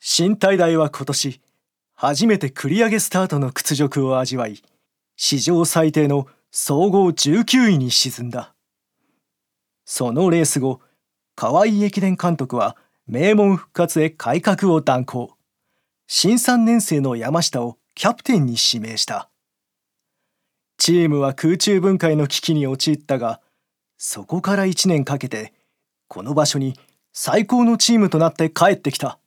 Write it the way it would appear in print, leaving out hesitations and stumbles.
新体大は今年初めて繰り上げスタートの屈辱を味わい、史上最低の総合19位に沈んだ。そのレース後、河合駅伝監督は名門復活へ改革を断行。新3年生の山下をキャプテンに指名した。チームは空中分解の危機に陥ったが、そこから1年かけてこの場所に最高のチームとなって帰ってきた。